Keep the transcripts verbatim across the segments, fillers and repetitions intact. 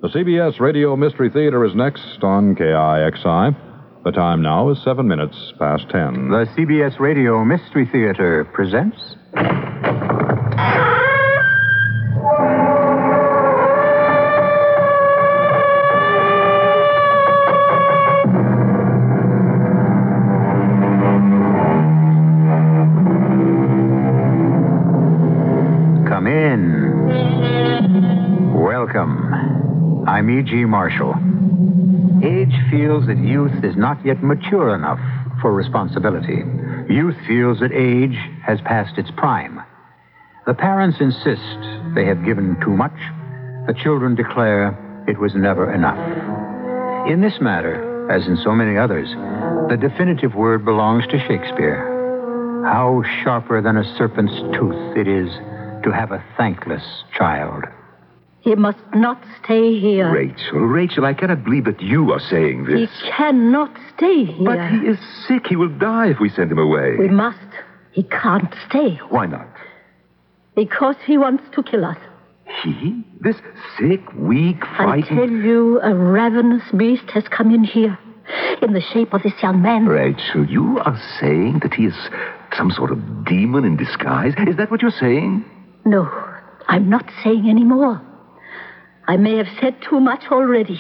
The C B S Radio Mystery Theater is next on K I X I. The time now is seven minutes past ten. The C B S Radio Mystery Theater presents... Come in. Welcome. I'm E G. Marshall. Age feels that youth is not yet mature enough for responsibility. Youth feels that age has passed its prime. The parents insist they have given too much. The children declare it was never enough. In this matter, as in so many others, the definitive word belongs to Shakespeare. How sharper than a serpent's tooth it is to have a thankless child. He must not stay here. Rachel, Rachel, I cannot believe that you are saying this. He cannot stay here. But he is sick. He will die if we send him away. We must. He can't stay. Why not? Because he wants to kill us. He? This sick, weak, frightened... I tell you, a ravenous beast has come in here. In the shape of this young man. Rachel, you are saying that he is some sort of demon in disguise? Is that what you're saying? No, I'm not saying any more. I may have said too much already.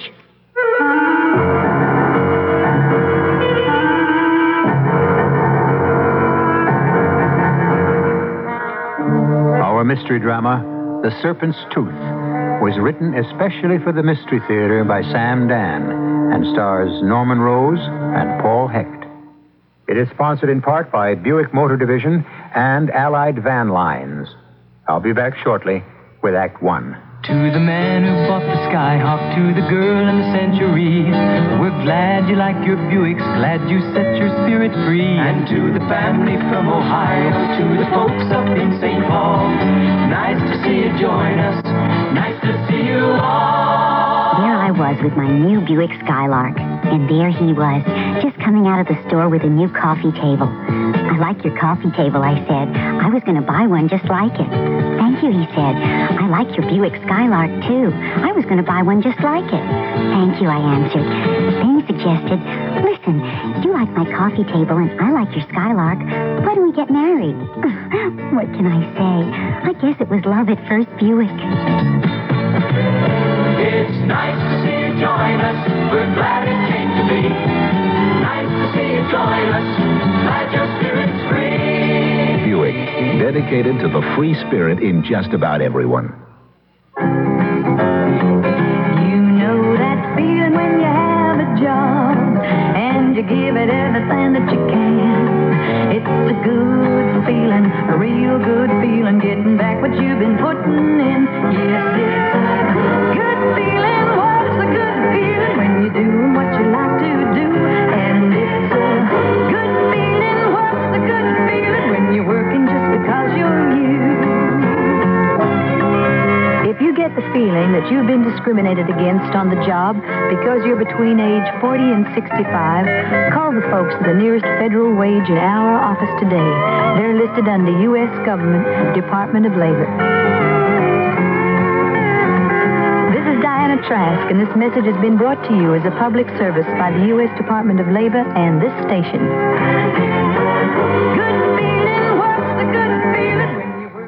Our mystery drama, The Serpent's Tooth, was written especially for the Mystery Theater by Sam Dan and stars Norman Rose and Paul Hecht. It is sponsored in part by Buick Motor Division and Allied Van Lines. I'll be back shortly with Act One. To the man who bought the Skyhawk, to the girl in the Century, we're glad you like your Buicks, glad you set your spirit free. And to the family from Ohio, to the folks up in Saint Paul, nice to see you join us, nice to see you all. There I was with my new Buick Skylark, and there he was, just coming out of the store with a new coffee table. I like your coffee table, I said. I was going to buy one just like it. Thank you, he said. I like your Buick Skylark, too. I was going to buy one just like it. Thank you, I answered. Then he suggested, listen, you like my coffee table and I like your Skylark. Why don't we get married? What can I say? I guess it was love at first Buick. It's nice to see you join us. We're glad it came to be. Nice to see you join us. Glad your spirit's free. Buick, dedicated to the free spirit in just about everyone. You know that feeling when you have a job and you give it everything that you can. It's a good feeling, a real good feeling, getting back what you've been putting in. Yes, it's a good feeling. What's a good feeling when you're doing what you like to do? And it's a good feeling. What's a good feeling when you're working just because you're you? If you get the feeling that you've been discriminated against on the job because you're between age forty and sixty-five, call the folks at the nearest federal wage and hour office today. They're listed under U S Government Department of Labor. This is Diana Trask, and this message has been brought to you as a public service by the U S Department of Labor and this station. Good feeling, what's the good feeling when you work?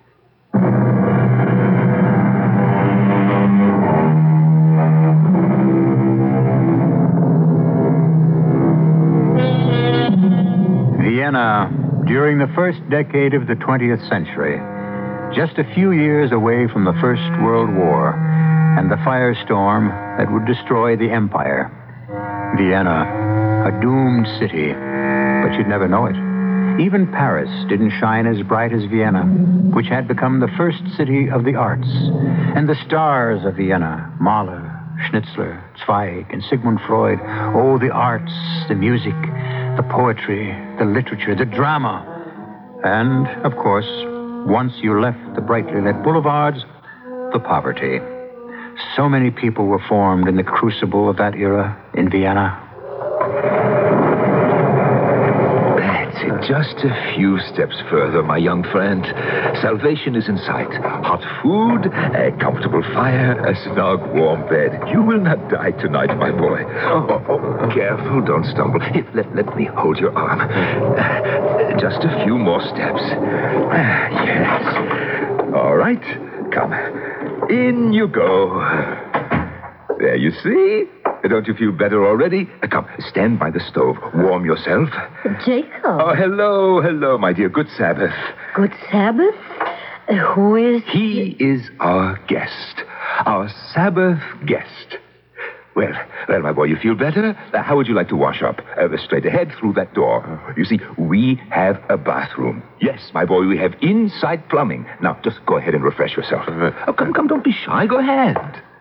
Vienna, during the first decade of the twentieth century, just a few years away from the First World War and the firestorm that would destroy the empire. Vienna, a doomed city, but you'd never know it. Even Paris didn't shine as bright as Vienna, which had become the first city of the arts. And the stars of Vienna, Mahler, Schnitzler, Zweig, and Sigmund Freud, oh, the arts, the music, the poetry, the literature, the drama. And, of course, once you left the brightly lit boulevards, the poverty. So many people were formed in the crucible of that era in Vienna. That's it. Just a few steps further, my young friend. Salvation is in sight. Hot food, a comfortable fire, a snug, warm bed. You will not die tonight, my boy. Oh, oh, careful, don't stumble. Here, let, let me hold your arm. Uh, just a few more steps. Uh, yes. All right. Come. In you go. There you see. Don't you feel better already? Uh, come, stand by the stove. Warm yourself. Jacob. Oh, hello, hello, my dear. Good Sabbath. Good Sabbath? Uh, who is... He is our guest. Our Sabbath guest. Well, well, my boy, you feel better? Now, how would you like to wash up? Uh, straight ahead through that door. You see, we have a bathroom. Yes, my boy, we have inside plumbing. Now, just go ahead and refresh yourself. Oh, come, come, don't be shy. Go ahead.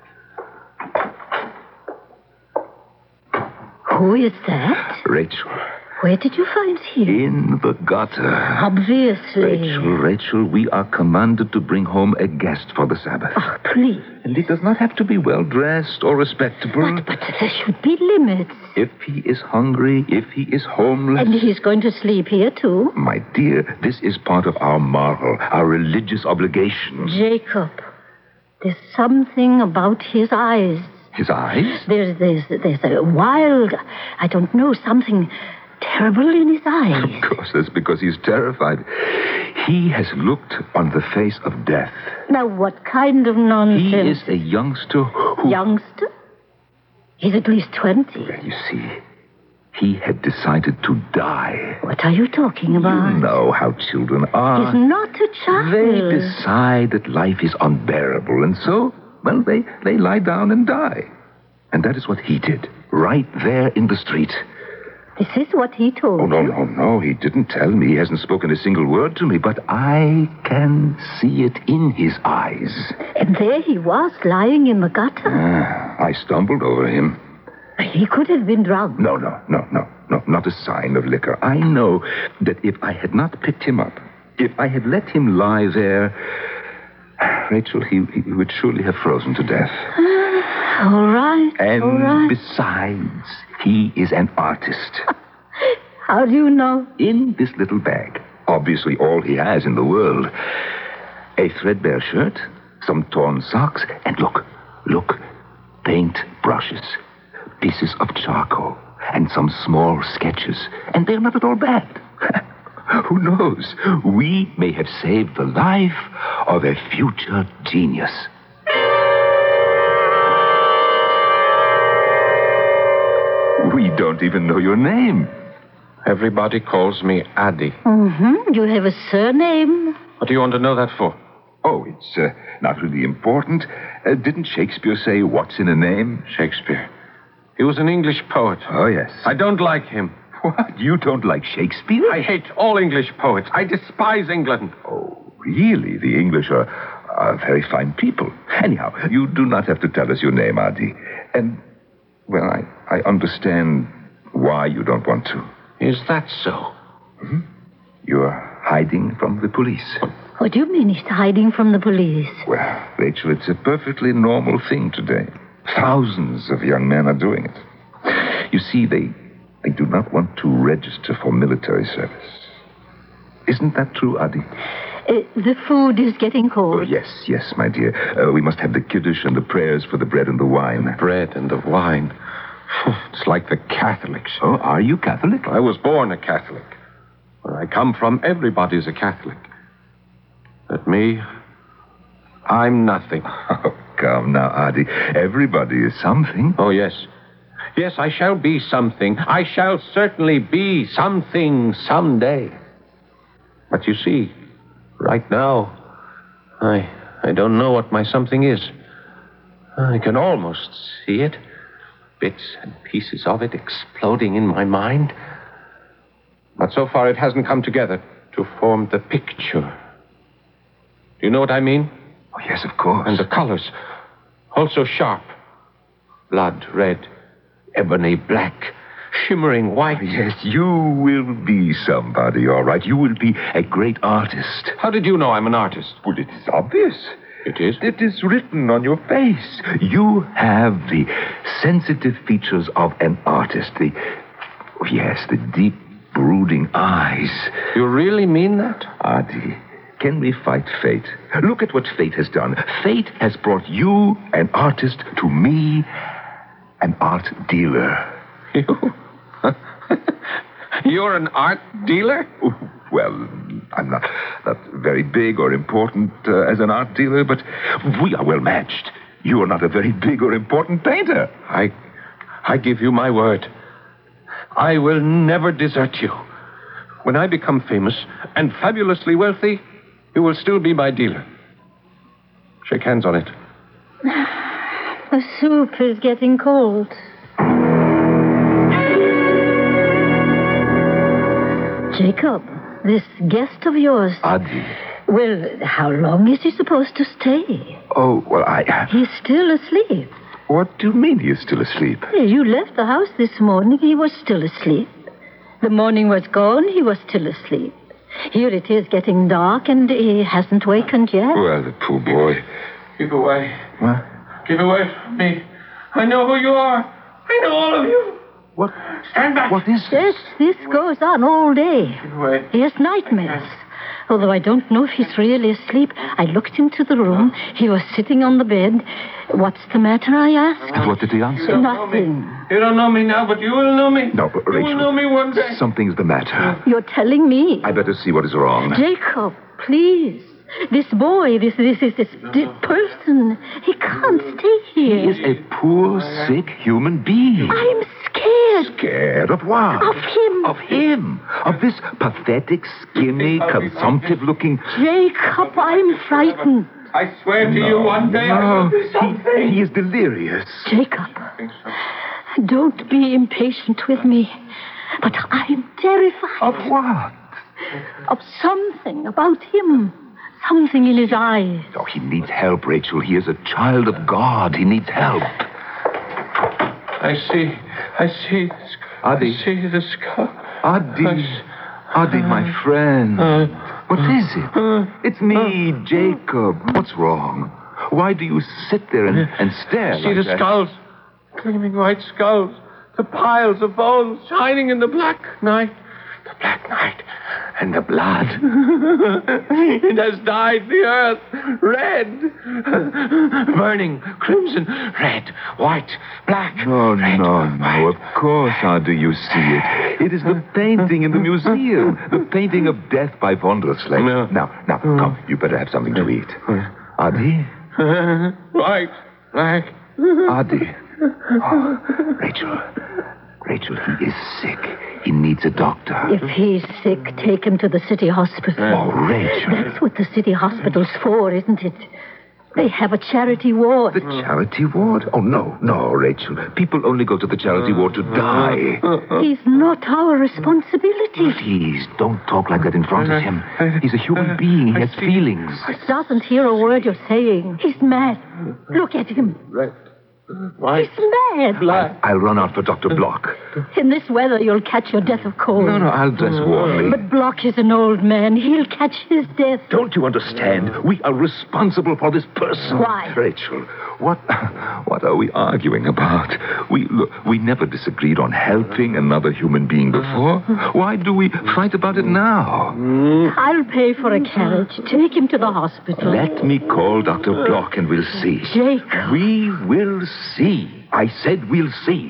Who is that? Rachel. Where did you find him? In the gutter. Obviously. Rachel, Rachel, we are commanded to bring home a guest for the Sabbath. Oh, please. And it does not have to be well-dressed or respectable. But, but there should be limits. If he is hungry, if he is homeless... And he's going to sleep here, too? My dear, this is part of our moral, our religious obligations. Jacob, there's something about his eyes. His eyes? There's, there's, there's a wild, I don't know, something terrible in his eyes. Of course, that's because he's terrified. He has looked on the face of death. Now, what kind of nonsense? He is a youngster who... Youngster? He's at least twenty. You see, he had decided to die. What are you talking about? You know how children are. He's not a child. They decide that life is unbearable, and so... Well, they, they lie down and die. And that is what he did, right there in the street. This is what he told Oh, no, you? no, no. He didn't tell me. He hasn't spoken a single word to me, but I can see it in his eyes. And there he was, lying in the gutter. Ah, I stumbled over him. He could have been drunk. No, no, no, no, no, not a sign of liquor. I know that if I had not picked him up, if I had let him lie there... Rachel, he, he would surely have frozen to death. Uh, all right, and all right. Besides, he is an artist. How do you know? In this little bag, obviously all he has in the world, a threadbare shirt, some torn socks, and look, look, paint brushes, pieces of charcoal, and some small sketches. And they're not at all bad. Who knows? We may have saved the life of a future genius. We don't even know your name. Everybody calls me Addy. Mm-hmm. You have a surname? What do you want to know that for? Oh, it's uh, not really important. Uh, didn't Shakespeare say, what's in a name? Shakespeare. He was an English poet. Oh, yes. I don't like him. What? You don't like Shakespeare? I hate all English poets. I despise England. Oh, really? The English are, are very fine people. Anyhow, you do not have to tell us your name, Adi. And, well, I, I understand why you don't want to. Is that so? Mm-hmm. You're hiding from the police. What do you mean he's hiding from the police? Well, Rachel, it's a perfectly normal thing today. Thousands of young men are doing it. You see, they... They do not want to register for military service. Isn't that true, Adi? Uh, the food is getting cold. Oh, yes, yes, my dear. Uh, we must have the kiddush and the prayers for the bread and the wine. Bread and the wine. It's like the Catholics. Oh, are you Catholic? I was born a Catholic. Where I come from, everybody's a Catholic. But me, I'm nothing. Oh, come now, Adi. Everybody is something. Oh, yes. Yes, I shall be something. I shall certainly be something someday. But you see, right now, I I don't know what my something is. I can almost see it. Bits and pieces of it exploding in my mind. But so far it hasn't come together to form the picture. Do you know what I mean? Oh, yes, of course. And the colors, also sharp. Blood red. Ebony black, shimmering white. Yes, you will be somebody, all right. You will be a great artist. How did you know I'm an artist? Well, it is obvious. It is? It is written on your face. You have the sensitive features of an artist. The, oh, yes, the deep brooding eyes. You really mean that? Adi, can we fight fate? Look at what fate has done. Fate has brought you, an artist, to me, an art dealer. You? You're an art dealer? Well, I'm not, not very big or important uh, as an art dealer, but we are well matched. You are not a very big or important painter. I, I give you my word. I will never desert you. When I become famous and fabulously wealthy, you will still be my dealer. Shake hands on it. The soup is getting cold. Jacob, this guest of yours. Adi. Well, how long is he supposed to stay? Oh, well, I... He's still asleep. What do you mean he is still asleep? You left the house this morning, he was still asleep. The morning was gone, he was still asleep. Here it is getting dark, and he hasn't wakened yet. Well, the poor boy. Keep away. What? Keep away from me. I know who you are. I know all of you. What? Stand back. What is Yes, this? this goes on all day. Keep away. He has nightmares. Although I don't know if he's really asleep. I looked into the room. He was sitting on the bed. What's the matter, I asked. And what did he answer? You don't know me. Nothing. You don't know me now, but you will know me. No, but You Rachel. will know me one day. Something's the matter. You're telling me. I better see what is wrong. Jacob, please. This boy, this this this, this, this person, he can't stay He here. is a poor, sick human being. I'm scared Scared of what? of him. Of him. Of this pathetic, skinny, consumptive-looking... Jacob, I'm frightened. I swear to you one day I No, will do something. he, he is delirious. Jacob, don't be impatient with me. But I'm terrified Of what? of something about him. Something in his eyes. Oh, he needs help, Rachel. He is a child of God. He needs help. I see. I see. the sc- Adi. I see the skull. Adi. Adi, my friend. What is it? It's me, Jacob. What's wrong? Why do you sit there and, and stare See like the that? skulls. Gleaming white skulls. The piles of bones shining in the black night. The black night. And the blood. It has dyed the earth red. Burning crimson, red, white, black. No, red, no, no. white. Of course, how do you see it? It is the painting in the museum. The painting of death by von der Sleck. No. Now, now, come. You better have something to eat. Adi? White, black. Adi. Oh, Rachel. Rachel, he is sick. He needs a doctor. If he's sick, take him to the city hospital. Oh, Rachel. That's what the city hospital's for, isn't it? They have a charity ward. The charity ward? Oh, no, no, Rachel. People only go to the charity ward to die. He's not our responsibility. Please, don't talk like that in front of him. He's a human being. He has feelings. He doesn't hear a word you're saying. He's mad. Look at him. Red, white, He's mad. black. I'll run out for Doctor Block. In this weather, you'll catch your death of cold. No, no, I'll dress warmly. But Block is an old man. He'll catch his death. Don't you understand? We are responsible for this person. Why? Rachel, what what are we arguing about? We look, we never disagreed on helping another human being before. Why do we fight about it now? I'll pay for a carriage. Take him to the hospital. Let me call Doctor Block and we'll see. Jacob. We will see. I said we'll see.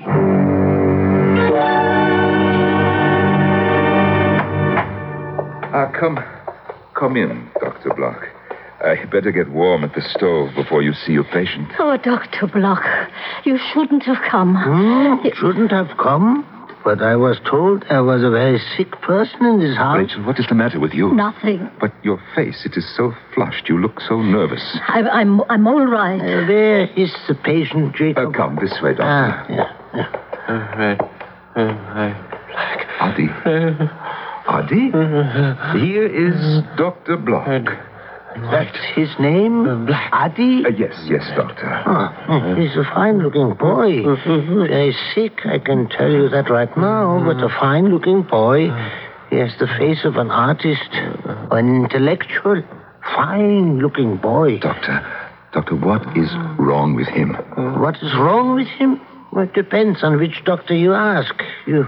Ah, come, come in, Doctor Block. I better get warm at the stove before you see your patient. Oh, Doctor Block, you shouldn't have come. Hmm, shouldn't have come, but I was told there was a very sick person in this house. Rachel, what is the matter with you? Nothing. But your face, it is so flushed. You look so nervous. I, I'm, I'm all right. Uh, where is the patient, Uh, Jacob? come this way, Doctor. Ah, yeah, yeah. Uh, red, uh, black. Adi. Adi? Here is Doctor Block. That's his name? Black. Adi? Uh, yes, yes, Doctor. Oh, he's a fine-looking boy. Very sick, I can tell you that right now, but a fine-looking boy. He has the face of an artist, an intellectual, fine-looking boy. Doctor, Doctor, what is wrong with him? What is wrong with him? Well, it depends on which doctor you ask. You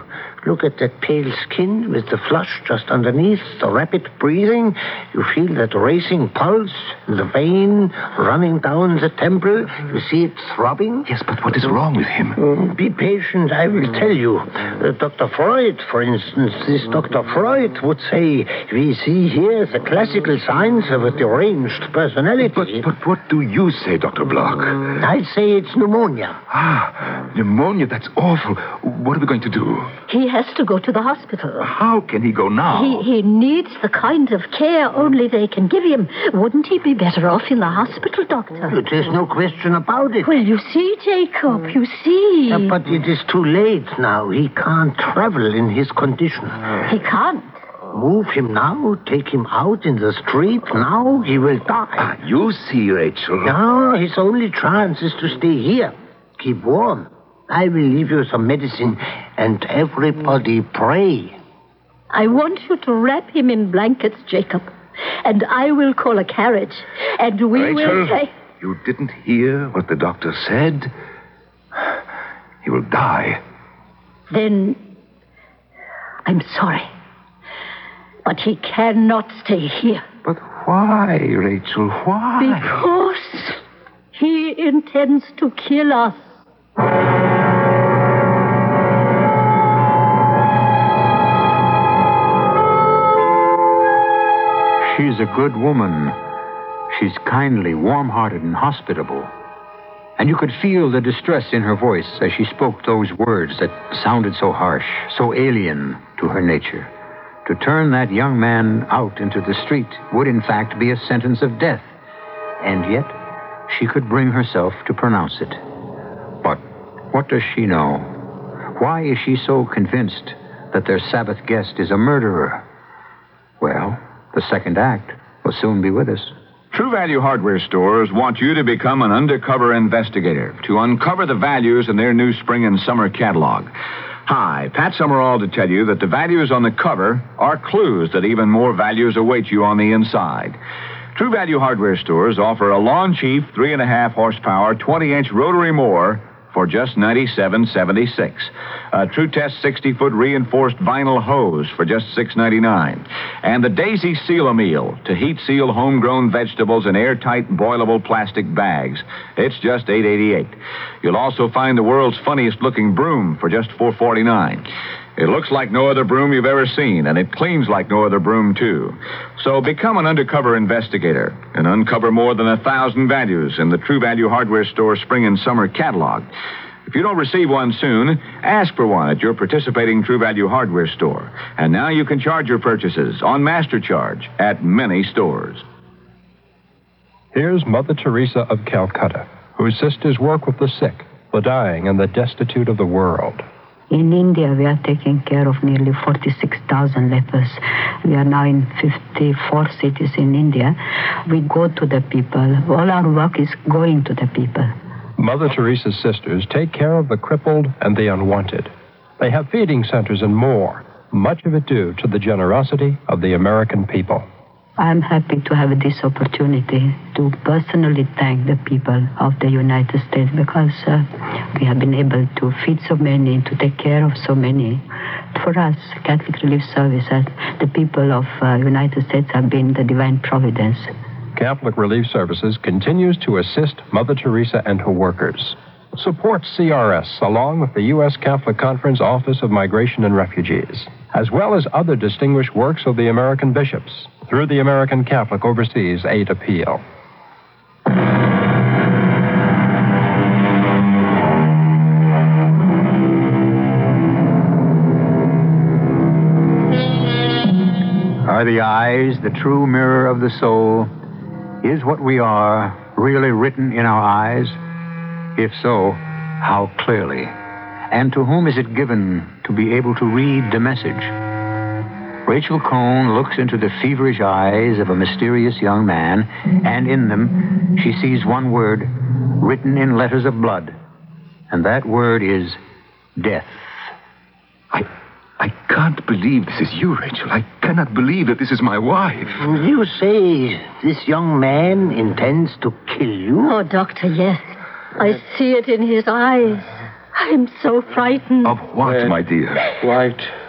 Look at that pale skin with the flush just underneath, the rapid breathing. You feel that racing pulse in the vein running down the temple. You see it throbbing. Yes, but what is wrong with him? Mm, be patient, I will tell you. Uh, Doctor Freud, for instance, this Doctor Freud would say, we see here the classical signs of a deranged personality. But, but what do you say, Doctor Block? I say it's pneumonia. Ah, pneumonia, that's awful. What are we going to do? He has to go to the hospital. How can he go now? He, he needs the kind of care only they can give him. Wouldn't he be better off in the hospital, Doctor? There's no question about it. Well, you see, Jacob, you see. Uh, but it is too late now. He can't travel in his condition. He can't. Move him now, take him out in the street. Now he will die. Ah, you see, Rachel. No, his only chance is to stay here. Keep warm. I will leave you some medicine, and everybody pray. I want you to wrap him in blankets, Jacob, and I will call a carriage, and we Rachel, will say... You didn't hear what the doctor said? He will die. Then I'm sorry, but he cannot stay here. But why, Rachel, why? Because he intends to kill us. She's a good woman. She's kindly, warm-hearted, and hospitable. And you could feel the distress in her voice as she spoke those words that sounded so harsh, so alien to her nature. To turn that young man out into the street would, in fact, be a sentence of death. And yet, she could bring herself to pronounce it. But what does she know? Why is she so convinced that their Sabbath guest is a murderer? Well, the second act will soon be with us. True Value Hardware stores want you to become an undercover investigator, to uncover the values in their new spring and summer catalog. Hi, Pat Summerall to tell you that the values on the cover are clues that even more values await you on the inside. True Value Hardware stores offer a Lawn Chief three and a half horsepower, twenty inch rotary mower for just ninety-seven seventy-six. A True Test sixty foot reinforced vinyl hose for just six ninety-nine. And the Daisy Seal-A-Meal to heat seal homegrown vegetables in airtight boilable plastic bags. It's just eight eighty-eight. You'll also find the world's funniest looking broom for just four forty-nine. It looks like no other broom you've ever seen, and it cleans like no other broom, too. So become an undercover investigator and uncover more than a thousand values in the True Value Hardware Store spring and summer catalog. If you don't receive one soon, ask for one at your participating True Value Hardware store. And now you can charge your purchases on Master Charge at many stores. Here's Mother Teresa of Calcutta, whose sisters work with the sick, the dying, and the destitute of the world. In India, we are taking care of nearly forty-six thousand lepers. We are now in fifty-four cities in India. We go to the people. All our work is going to the people. Mother Teresa's sisters take care of the crippled and the unwanted. They have feeding centers and more, much of it due to the generosity of the American people. I'm happy to have this opportunity to personally thank the people of the United States because uh, we have been able to feed so many, to take care of so many. For us, Catholic Relief Service, uh, the people of the uh, United States have been the divine providence. Catholic Relief Services continues to assist Mother Teresa and her workers. Support C R S along with the U S Catholic Conference Office of Migration and Refugees, as well as other distinguished works of the American bishops through the American Catholic Overseas Aid Appeal. Are the eyes the true mirror of the soul? Is what we are really written in our eyes? If so, how clearly? And to whom is it given to be able to read the message? Rachel Cohn looks into the feverish eyes of a mysterious young man, and in them she sees one word written in letters of blood. And that word is death. I... I can't believe this is you, Rachel. I cannot believe that this is my wife. You say this young man intends to kill you? Oh, Doctor, yes. I see it in his eyes. I'm so frightened. Of what, Red, my dear? White,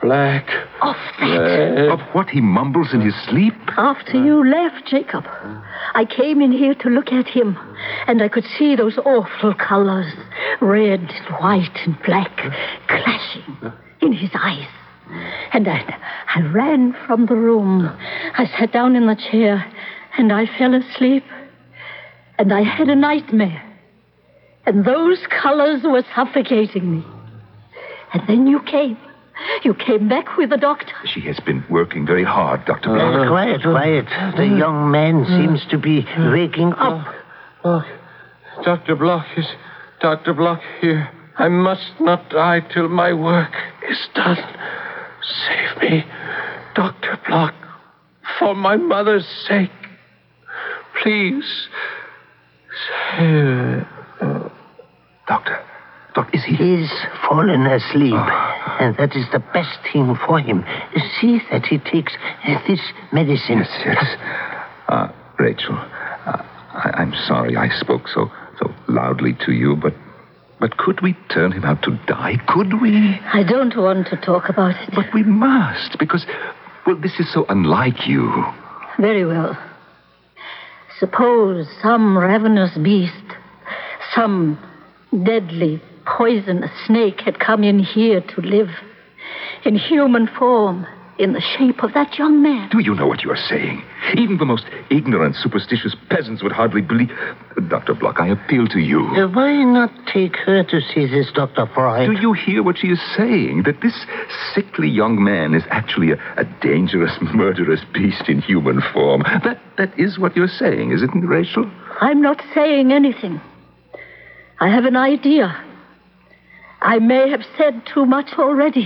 black. Of that. Red. Of what he mumbles in his sleep? After you left, Jacob, I came in here to look at him, and I could see those awful colors, red, white, and black, clashing in his eyes. And I, I ran from the room. I sat down in the chair, and I fell asleep. And I had a nightmare. And those colors were suffocating me. And then you came. You came back with the doctor. She has been working very hard, Doctor Oh, Block. quiet, quiet. The young man seems to be waking up. Oh, Doctor Block is... Doctor Block here. I must not die till my work is done. Save me, Doctor Block, for my mother's sake. Please. Save... Uh, Doctor, Doc, is he... He's fallen asleep, and that is the best thing for him. See that he takes this medicine. Yes, yes. Uh, Rachel, uh, I, I'm sorry I spoke so so loudly to you, but but could we turn him out to die? Could we? I don't want to talk about it. But we must, because, well, this is so unlike you. Very well. Suppose some ravenous beast, some deadly, poisonous snake had come in here to live in human form, in the shape of that young man. Do you know what you are saying? Even the most ignorant, superstitious peasants would hardly believe... Doctor Block, I appeal to you. Uh, why not take her to see this Doctor Freud? Do you hear what she is saying? That this sickly young man is actually a, a dangerous, murderous beast in human form. That That is what you're saying, isn't it, Rachel? I'm not saying anything. I have an idea. I may have said too much already.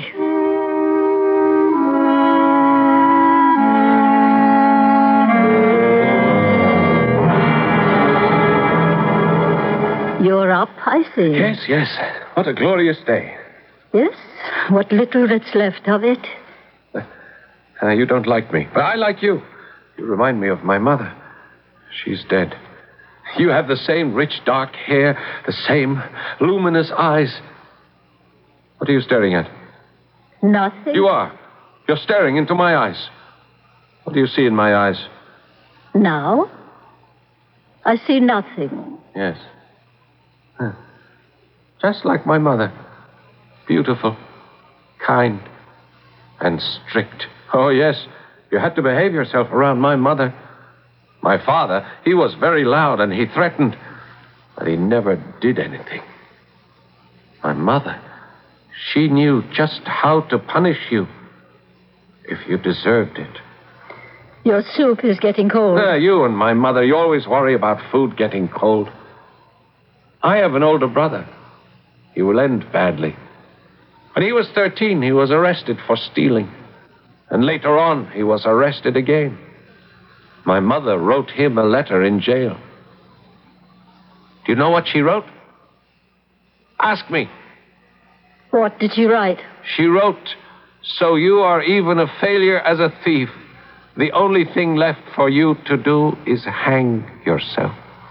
You're up, I see. yes, yes. What a glorious day. Yes? What little that's left of it. Uh, you don't like me, but I like you. You remind me of my mother. She's dead. You have the same rich, dark hair, the same luminous eyes. What are you staring at? Nothing. You are. You're staring into my eyes. What do you see in my eyes? Now? I see nothing. Yes. Huh. Just like my mother. Beautiful, kind, and strict. Oh, yes. You had to behave yourself around my mother. My father, he was very loud and he threatened, but he never did anything. My mother, she knew just how to punish you if you deserved it. Your soup is getting cold. Uh, you and my mother, you always worry about food getting cold. I have an older brother. He will end badly. When he was thirteen, he was arrested for stealing. And later on, he was arrested again. My mother wrote him a letter in jail. Do you know what she wrote? Ask me. What did she write? She wrote, "So you are even a failure as a thief. The only thing left for you to do is hang yourself."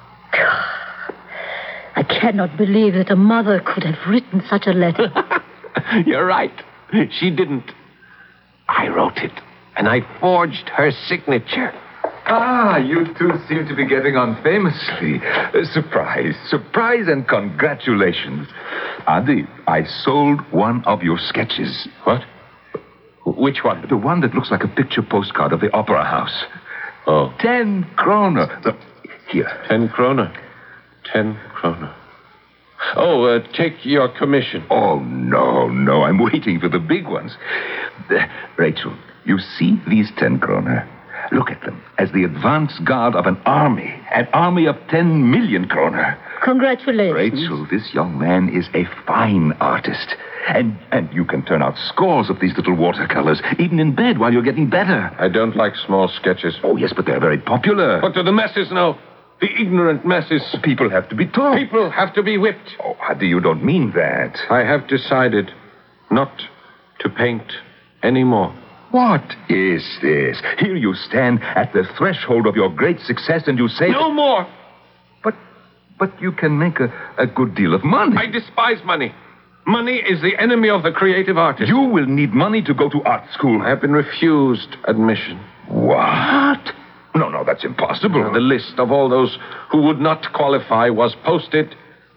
I cannot believe that a mother could have written such a letter. You're right. She didn't. I wrote it, and I forged her signature. Ah, you two seem to be getting on famously. Uh, surprise, surprise and congratulations. Adi, I sold one of your sketches. What? Which one? The one that looks like a picture postcard of the opera house. Oh. Ten kroner. The, here. Ten kroner. Ten kroner. Oh, uh, take your commission. Oh, no, no. I'm waiting for the big ones. Uh, Rachel, you see these ten kroner? Look at them as the advance guard of an army. An army of ten million kroner. Congratulations. Rachel, this young man is a fine artist. And and you can turn out scores of these little watercolors, even in bed while you're getting better. I don't like small sketches. Oh, yes, but they're very popular. What do the masses know? The ignorant masses. People have to be taught. People have to be whipped. Oh, Adi, you don't mean that. I have decided not to paint anymore. What is this? Here you stand at the threshold of your great success and you say... No more! But but you can make a, a good deal of money. I despise money. Money is the enemy of the creative artist. You will need money to go to art school. I have been refused admission. What? No, no, that's impossible. The list of all those who would not qualify was posted,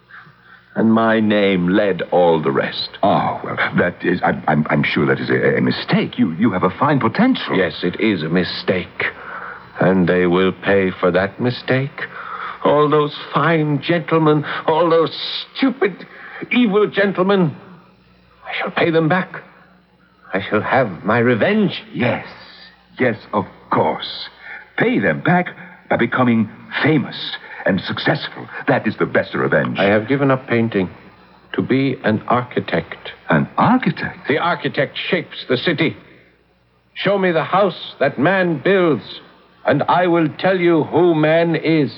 and my name led all the rest. Oh, well, that is, I, I'm, I'm sure that is a, a mistake. You, you have a fine potential. Yes, it is a mistake. And they will pay for that mistake. All those fine gentlemen, all those stupid, evil gentlemen, I shall pay them back. I shall have my revenge. Yes, yes, of course. Pay them back by becoming famous and successful. That is the best revenge. I have given up painting to be an architect. An architect? The architect shapes the city. Show me the house that man builds, and I will tell you who man is.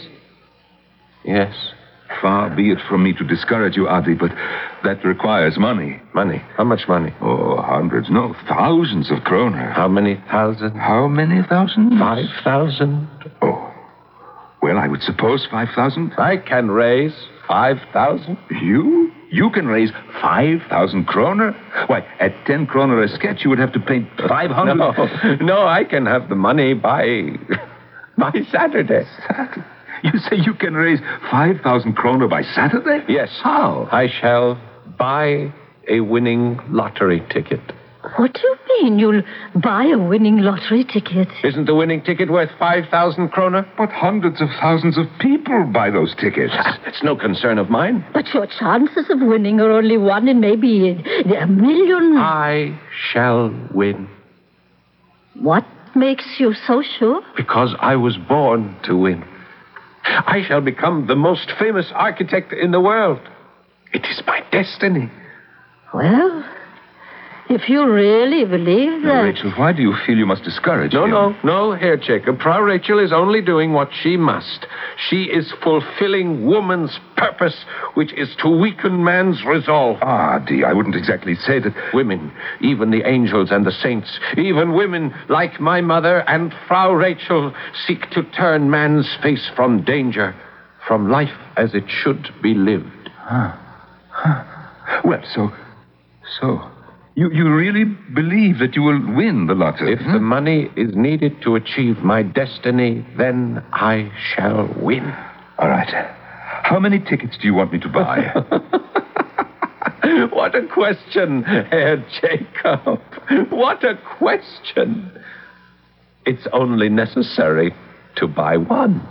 Yes. Far be it from me to discourage you, Adi, but that requires money. Money? How much money? Oh, hundreds, no, thousands of kroner. How many thousand? How many thousand? Five thousand. Oh. Well, I would suppose five thousand. I can raise five thousand. You? You can raise five thousand kroner? Why, at ten kroner a sketch, you would have to paint five hundred. No, no, I can have the money by, by Saturday. Saturday? You say you can raise five thousand kroner by Saturday? Yes. How? I shall buy a winning lottery ticket. What do you mean you'll buy a winning lottery ticket? Isn't the winning ticket worth five thousand kroner? But hundreds of thousands of people buy those tickets. It's no concern of mine. But your chances of winning are only one in maybe a, a million. I shall win. What makes you so sure? Because I was born to win. I shall become the most famous architect in the world. It is my destiny. Well, if you really believe that... No, Rachel, why do you feel you must discourage No, him? no, no, Herr Jacob. Frau Rachel is only doing what she must. She is fulfilling woman's purpose, which is to weaken man's resolve. Ah, Dee, I wouldn't exactly say that... Women, even the angels and the saints, even women like my mother and Frau Rachel, seek to turn man's face from danger, from life as it should be lived. Huh. Huh. Well, so... So... You, you really believe that you will win the lottery? If hmm? the money is needed to achieve my destiny, then I shall win. All right. How many tickets do you want me to buy? What a question, Herr Jacob. What a question. It's only necessary to buy one.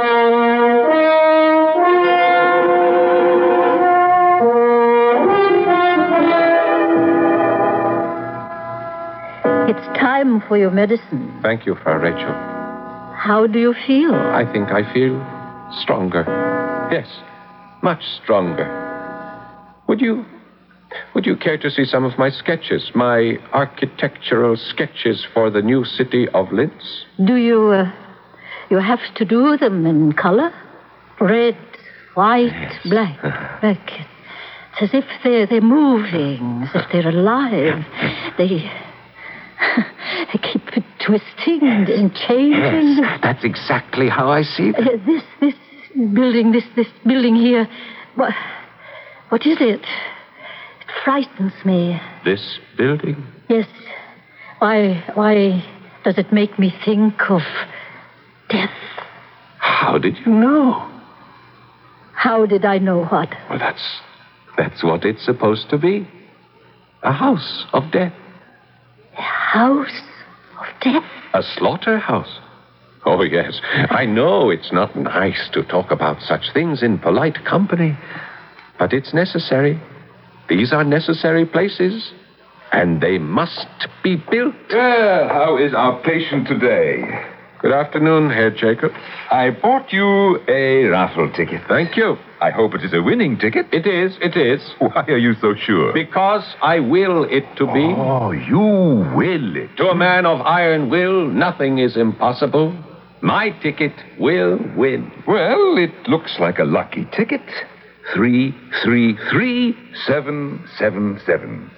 It's time for your medicine. Thank you, Frau Rachel. How do you feel? I think I feel stronger. Yes, much stronger. Would you... Would you care to see some of my sketches? My architectural sketches for the new city of Linz? Do you... Uh, you have to do them in color? Red, white, yes. black. Black. It's as if they're, they're moving, as if they're alive. They... They keep twisting and, and changing. Yes, that's exactly how I see it. Uh, this, this building, this, this building here. What, what is it? It frightens me. This building? Yes. Why, why does it make me think of death? How did you know? How did I know what? Well, that's, that's what it's supposed to be. A house of death. A house of death? A slaughterhouse. Oh, yes. I know it's not nice to talk about such things in polite company, but it's necessary. These are necessary places, and they must be built. Well, how is our patient today? Good afternoon, Herr Jacob. I bought you a raffle ticket. Thank you. I hope it is a winning ticket. It is, it is. Why are you so sure? Because I will it to be. Oh, you will it. To a man of iron will, nothing is impossible. My ticket will win. Well, it looks like a lucky ticket. Three, three, three, seven, seven, seven.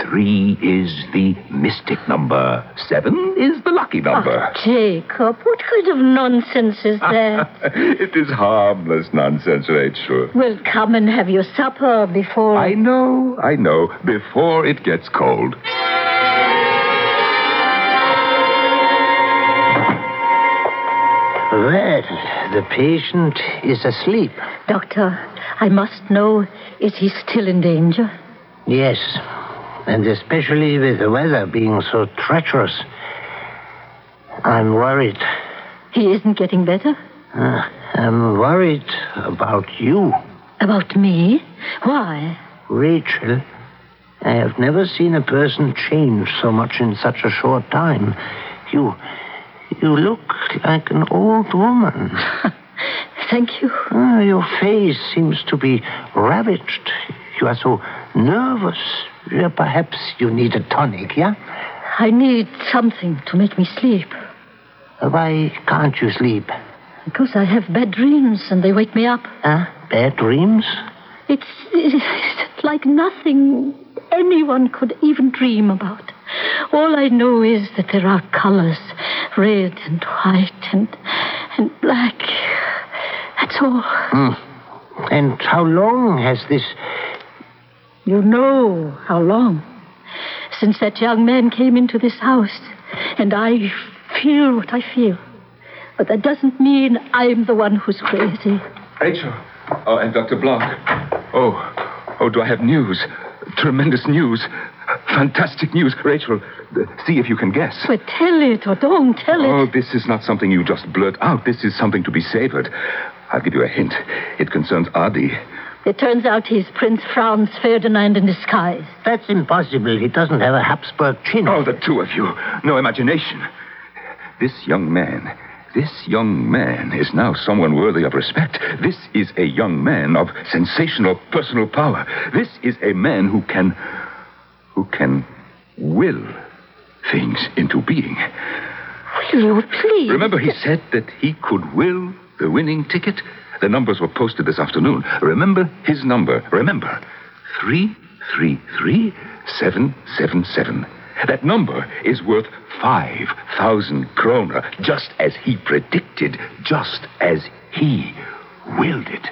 Three is the mystic number. Seven is the lucky number. Oh, Jacob, what kind of nonsense is that? It is harmless nonsense, Rachel. Well, come and have your supper before... I know, I know. Before it gets cold. Well, the patient is asleep. Doctor, I must know, is he still in danger? Yes, and especially with the weather being so treacherous. I'm worried. He isn't getting better? Uh, I'm worried about you. About me? Why? Rachel, I have never seen a person change so much in such a short time. You... You look like an old woman. Thank you. Oh, your face seems to be ravaged. You are so nervous. Yeah, perhaps you need a tonic, yeah? I need something to make me sleep. Why can't you sleep? Because I have bad dreams and they wake me up. Huh? Bad dreams? It's, it's like nothing anyone could even dream about. All I know is that there are colors, red and white and and black. That's all. Mm. And how long has this... You know how long. Since that young man came into this house. And I feel what I feel. But that doesn't mean I'm the one who's crazy. Rachel. Oh, and Doctor Blanc. Oh, oh, do I have news? Tremendous news. Fantastic news. Rachel, uh, see if you can guess. But tell it or don't tell it. Oh, this is not something you just blurt out. This is something to be savored. I'll give you a hint. It concerns Adi. It turns out he's Prince Franz Ferdinand in disguise. That's impossible. He doesn't have a Habsburg chin. Oh, the two of you. No imagination. This young man... This young man is now someone worthy of respect. This is a young man of sensational personal power. This is a man who can... who can will things into being. Will you please? Remember he said that he could will the winning ticket? The numbers were posted this afternoon. Remember his number. Remember. three three three seven seven seven. That number is worth five thousand kroner, just as he predicted, just as he willed it.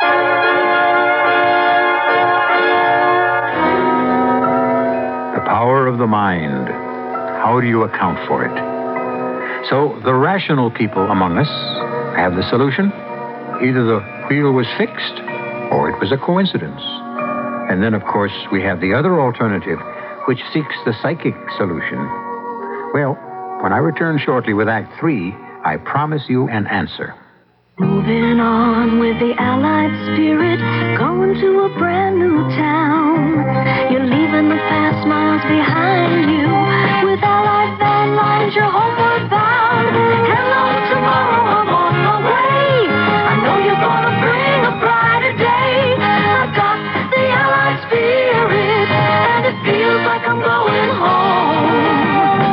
The power of the mind. How do you account for it? So, the rational people among us have the solution. Either the wheel was fixed, or it was a coincidence. And then, of course, we have the other alternative, which seeks the psychic solution. Well, when I return shortly with Act Three, I promise you an answer. Moving on with the Allied spirit, going to a brand new town. You're leaving the past miles behind you. With Allied van lines, you're homeward bound. Hello, tomorrow, I'm on my way. I know you're gonna bring a brighter day. I've got the Allied spirit, and it feels like I'm going home.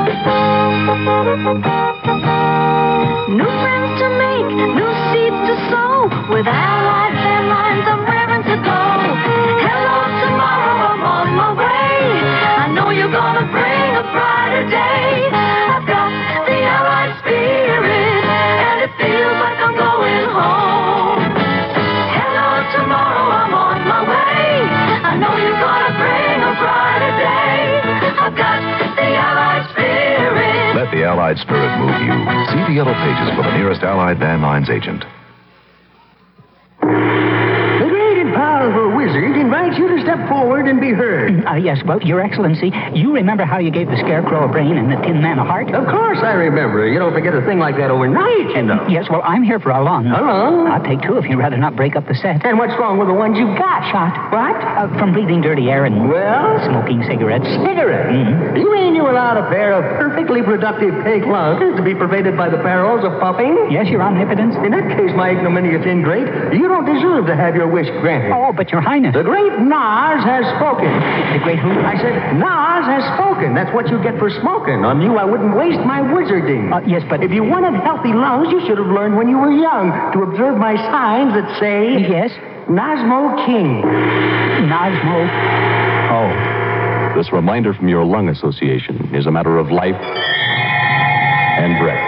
New friends to make, new seeds to sow. With Allied van lines, I'm raring to go. Hello, tomorrow, I'm on my way. I know you're gonna bring a brighter day. I've got the Allied spirit, and it feels like I'm going home. Hello, tomorrow, I'm on my way. I know you're gonna bring a brighter day. I've got the Allied spirit. Let the Allied spirit move you. See the yellow pages for the nearest Allied Van Lines agent. The great and powerful wizard invites you to step forward and be heard. Uh, yes, well, Your Excellency, you remember how you gave the Scarecrow a brain and the Tin Man a heart? Of course I remember. You don't forget a thing like that overnight, you know. Yes, well, I'm here for a long. How long? I'll take two if you'd rather not break up the set. And what's wrong with the ones you've got? Shot. What? Uh, from breathing dirty air and well, smoking cigarettes. Cigarettes? Mm-hmm. You mean you allowed a pair of perfectly productive pig lungs to be pervaded by the perils of puffing? Yes, Your Omnipotence. In that case, my ignominious ingrate, you don't deserve to have your wish granted. Oh, but Your Highness. The great Nas has spoken. The great who? I said, Nas has spoken. That's what you get for smoking. On you, I wouldn't waste my wizarding. Uh, yes, but... If you wanted healthy lungs, you should have learned when you were young to observe my signs that say... Yes? Nasmo King. Nasmo... Oh. This reminder from your lung association is a matter of life and breath.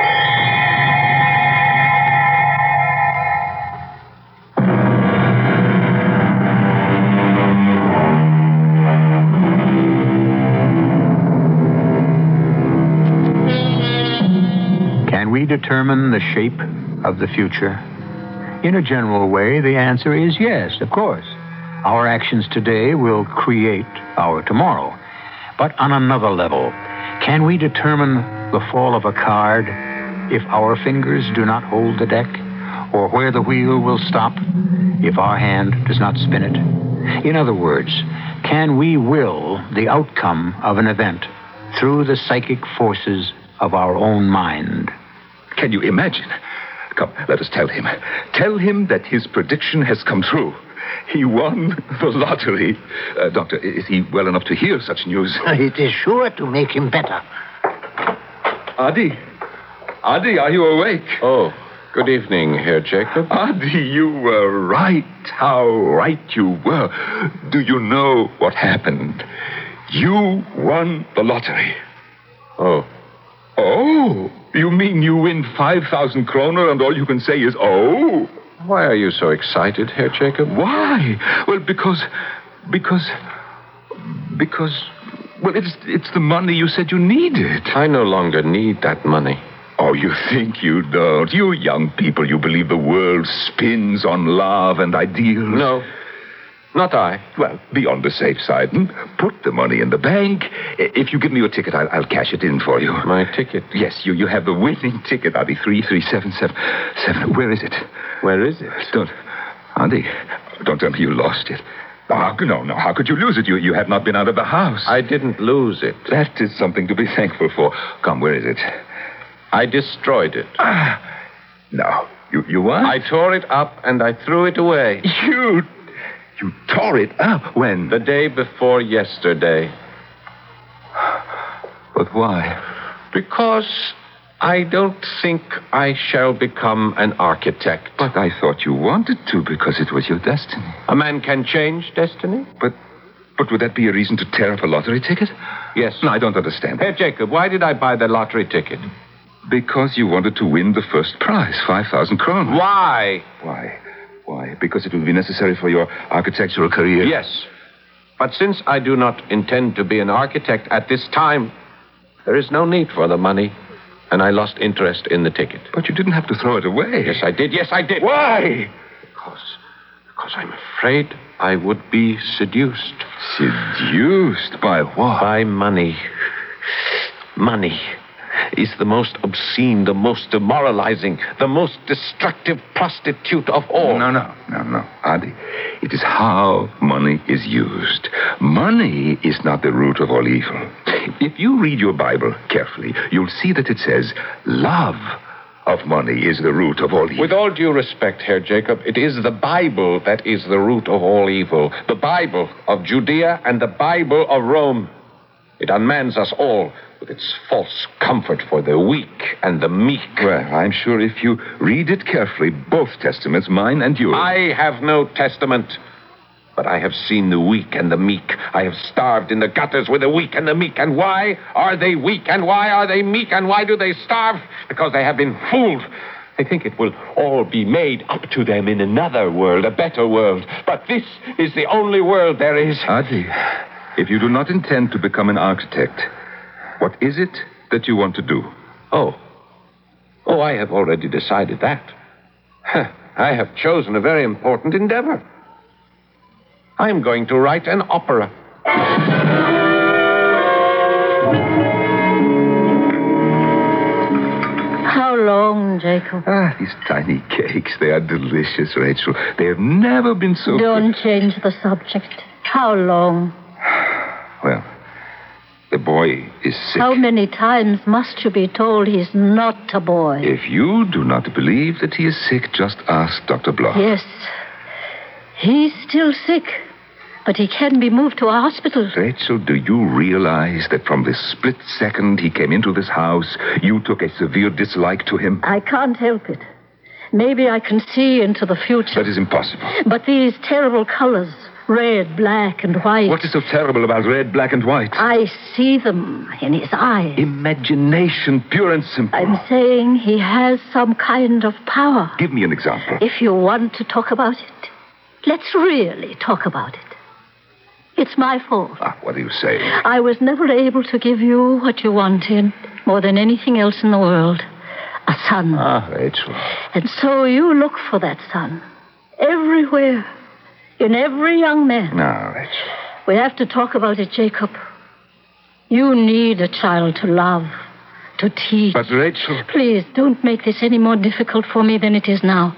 Can we determine the shape of the future? In a general way, the answer is yes, of course. Our actions today will create our tomorrow. But on another level, can we determine the fall of a card if our fingers do not hold the deck? Or where the wheel will stop if our hand does not spin it? In other words, can we will the outcome of an event through the psychic forces of our own mind? Can you imagine? Come, let us tell him. Tell him that his prediction has come true. He won the lottery. Uh, doctor, is he well enough to hear such news? It is sure to make him better. Adi. Adi, are you awake? Oh, good evening, Herr Jacob. Adi, you were right. How right you were. Do you know what happened? You won the lottery. Oh. Oh, you mean you win five thousand kroner and all you can say is, oh? Why are you so excited, Herr Jacob? Why? Well, because, because, because, well, it's, it's the money you said you needed. I no longer need that money. Oh, you think you don't. You young people, you believe the world spins on love and ideals. No. Not I. Well, be on the safe side and put the money in the bank. If you give me your ticket, I'll, I'll cash it in for you. My ticket? Yes, you, you have the winning ticket, Adi. Three, three, seven, seven, seven. Where is it? Where is it? Don't, Adi, don't tell me you lost it. Oh, no, no. How could you lose it? You, you have not been out of the house. I didn't lose it. That is something to be thankful for. Come, where is it? I destroyed it. Ah, no. You, you what? I tore it up and I threw it away. You... You tore it up? When? The day before yesterday. But why? Because I don't think I shall become an architect. But I thought you wanted to because it was your destiny. A man can change destiny? But but would that be a reason to tear up a lottery ticket? Yes. No, I don't understand. Herr Jacob, why did I buy the lottery ticket? Because you wanted to win the first prize, five thousand kroner. Why? Why? Why? Because it will be necessary for your architectural career. Yes. But since I do not intend to be an architect at this time, there is no need for the money. And I lost interest in the ticket. But you didn't have to throw it away. Yes, I did. Yes, I did. Why? Because, because I'm afraid I would be seduced. Seduced? By what? By money. Money is the most obscene, the most demoralizing, the most destructive prostitute of all. No, no, no, no. Adi, it is how money is used. Money is not the root of all evil. If you read your Bible carefully, you'll see that it says love of money is the root of all evil. With all due respect, Herr Jacob, it is the Bible that is the root of all evil. The Bible of Judea and the Bible of Rome. It unmans us all with its false comfort for the weak and the meek. Well, I'm sure if you read it carefully, both testaments, mine and yours. I have no testament, but I have seen the weak and the meek. I have starved in the gutters with the weak and the meek. And why are they weak and why are they meek and why do they starve? Because they have been fooled. They think it will all be made up to them in another world, a better world. But this is the only world there is. Adi, if you do not intend to become an architect, what is it that you want to do? Oh. Oh, I have already decided that. I have chosen a very important endeavor. I am going to write an opera. How long, Jacob? Ah, these tiny cakes, they are delicious, Rachel. They have never been so Don't good. change the subject. How long? Well, the boy is sick. How many times must you be told he's not a boy? If you do not believe that he is sick, just ask Doctor Bloch. Yes. He's still sick, but he can be moved to a hospital. Rachel, do you realize that from the split second he came into this house, you took a severe dislike to him? I can't help it. Maybe I can see into the future. That is impossible. But these terrible colors, Red, black, and white. What is so terrible about red, black, and white? I see them in his eyes. Imagination, pure and simple. I'm saying he has some kind of power. Give me an example. If you want to talk about it, let's really talk about it. It's my fault. Ah, what are you saying? I was never able to give you what you wanted more than anything else in the world. A son. Ah, Rachel. And so you look for that son. Everywhere. In every young man. No, Rachel. We have to talk about it, Jacob. You need a child to love, to teach. But, Rachel... Please, don't make this any more difficult for me than it is now.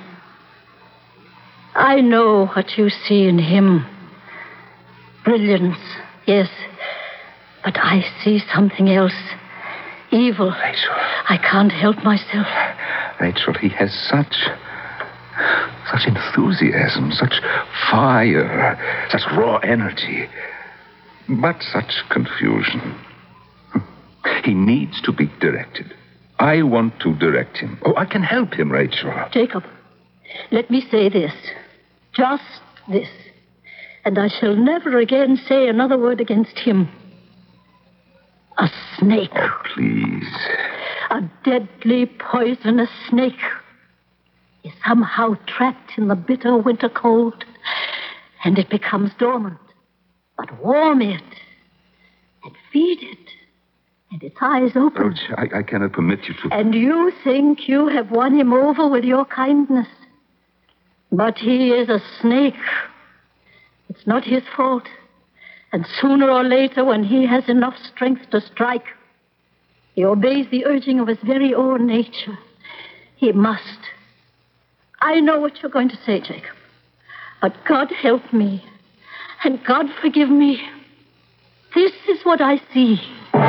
I know what you see in him. Brilliance, yes. But I see something else. Evil. Rachel. I can't help myself. Rachel, he has such... such enthusiasm, such fire, such raw energy. But such confusion. He needs to be directed. I want to direct him. Oh, I can help him, Rachel. Jacob, let me say this. Just this. And I shall never again say another word against him. A snake. Oh, please. A deadly, poisonous snake is somehow trapped in the bitter winter cold, and it becomes dormant. But warm it, and feed it, and its eyes open. Roach, I, I cannot permit you to... And you think you have won him over with your kindness. But he is a snake. It's not his fault. And sooner or later, when he has enough strength to strike, he obeys the urging of his very own nature. He must. I know what you're going to say, Jacob. But God help me. And God forgive me. This is what I see.